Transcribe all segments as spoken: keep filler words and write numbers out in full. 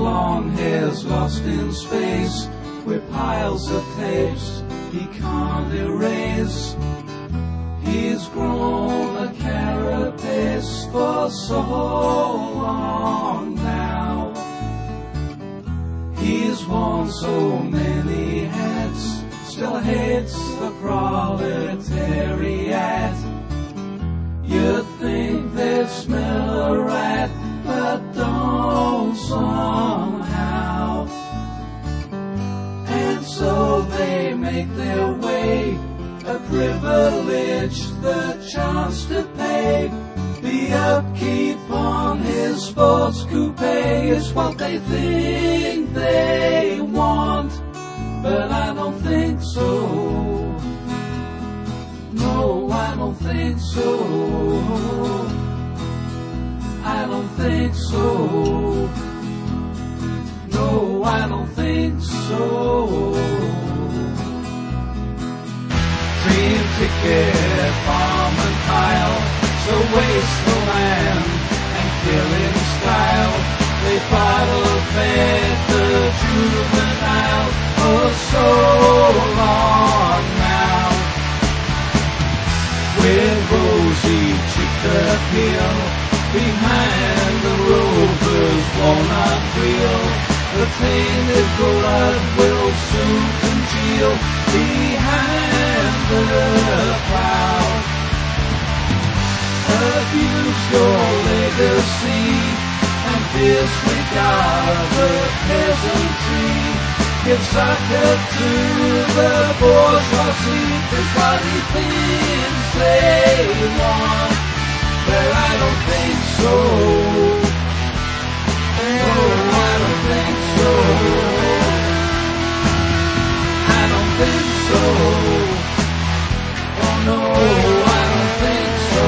long hair's lost in space, with piles of tapes he can't erase. He's grown a carapace for so long now. He's worn so many hats, still hates the proletariat. You'd think they'd smell a rat, but don't somehow. And so they make their way, a privilege, the chance to pay. The upkeep on his sports coupe is what they think they want, but I don't think so. No, I don't think so. I don't think so. No, I don't think so. Train ticket, farm and tile, so waste the land and kill in style. They bottle fed the juvenile for so long now. With rosy cheeked appeal, behind the rover's walnut wheel, the tainted blood will soon congeal behind the plow. Abuse your legacy and disregard the peasantry. Give succor to the bourgeoisie, is what he thinks they want, but I don't think so. No, I don't think so. I don't think so. Oh no, I don't think so.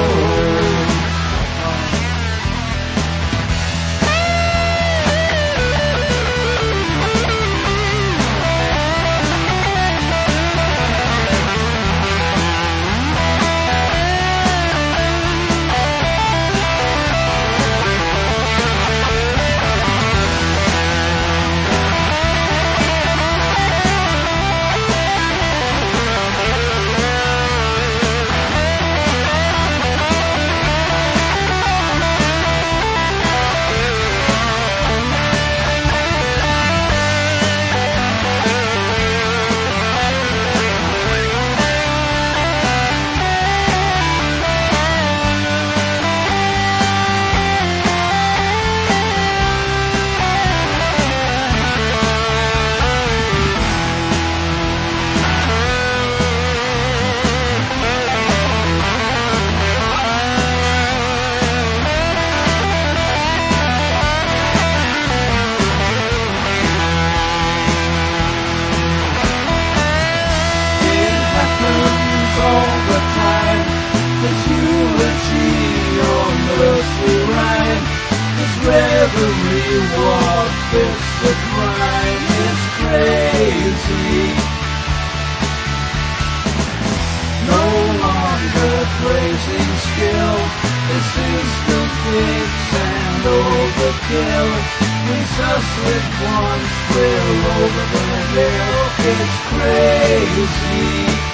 Every walk fits the crime is crazy. No longer praising skill, this instant fix and overkill. We sussex once, we're over the hill, it's crazy.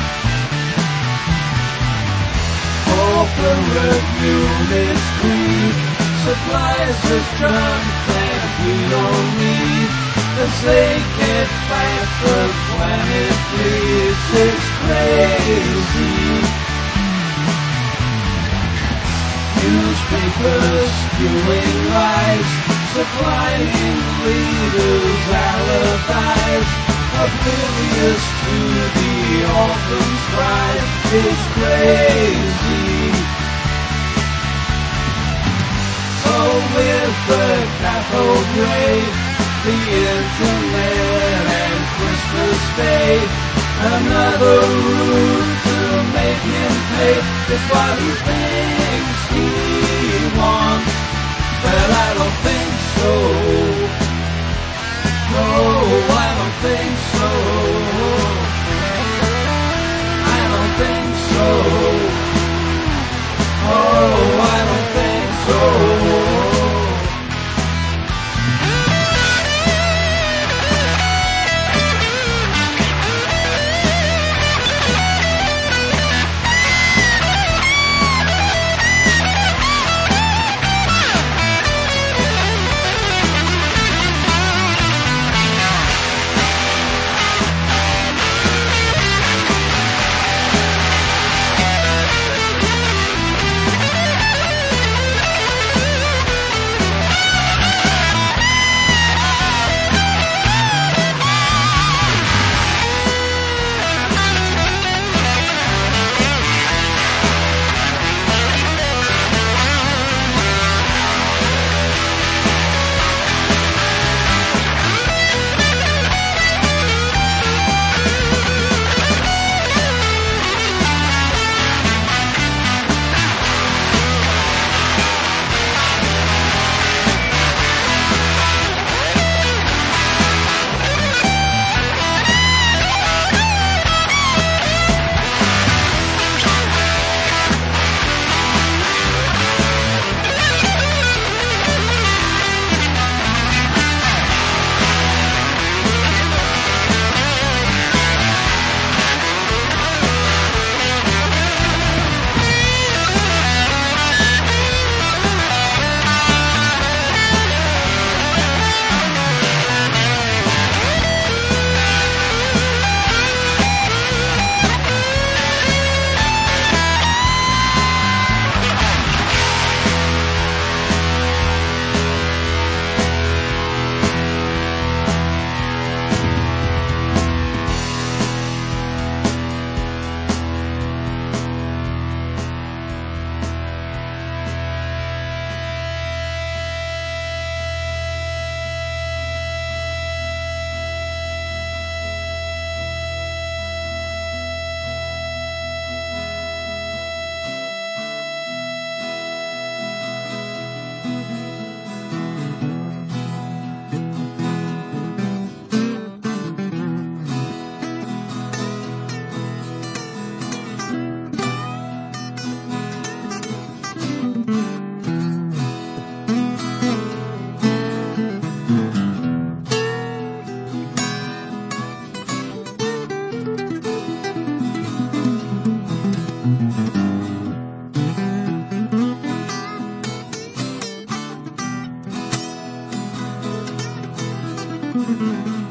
Corporate units greed, supplies us junk that we don't need, as they get back the planet please, it's crazy. Newspapers spewing lies, supplying leaders alibis, oblivious to the orphan's cries, it's crazy. So with the cathode ray, the internet and Christmas Day, another route to make him pay is what he thinks he wants, but I don't think so. No, I don't think so. I don't think so. Oh, I don't think so. Thank you.